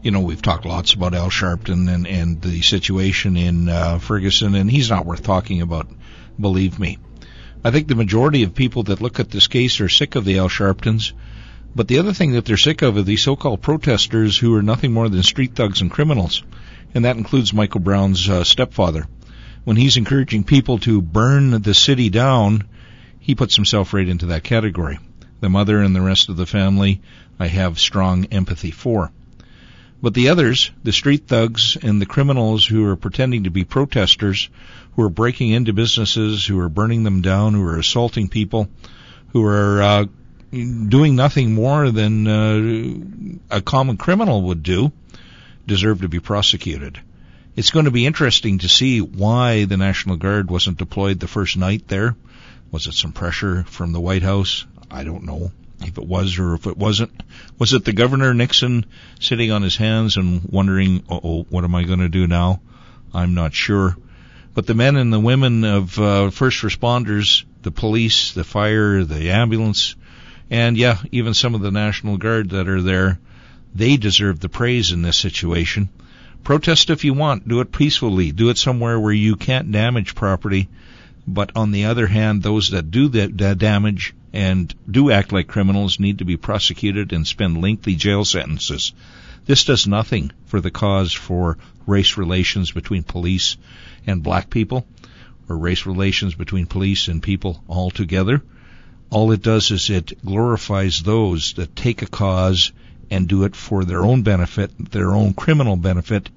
We've talked lots about Al Sharpton and the situation in Ferguson, and he's not worth talking about, believe me. I think the majority of people that look at this case are sick of the Al Sharptons, but the other thing that they're sick of are these so-called protesters who are nothing more than street thugs and criminals, and that includes Michael Brown's stepfather. When he's encouraging people to burn the city down, he puts himself right into that category. The mother and the rest of the family, I have strong empathy for. But the others, the street thugs and the criminals who are pretending to be protesters, who are breaking into businesses, who are burning them down, who are assaulting people, who are doing nothing more than a common criminal would do, deserve to be prosecuted. It's going to be interesting to see why the National Guard wasn't deployed the first night there. Was it some pressure from the White House? I don't know if it was or if it wasn't. Was it the Governor Nixon sitting on his hands and wondering, what am I going to do now? I'm not sure. But the men and the women of first responders, the police, the fire, the ambulance, and even some of the National Guard that are there, they deserve the praise in this situation. Protest if you want. Do it peacefully. Do it somewhere where you can't damage property. But on the other hand, those that do that damage and do act like criminals need to be prosecuted and spend lengthy jail sentences. This does nothing for the cause for race relations between police and black people, or race relations between police and people altogether. All it does is it glorifies those that take a cause and do it for their own benefit, their own criminal benefit,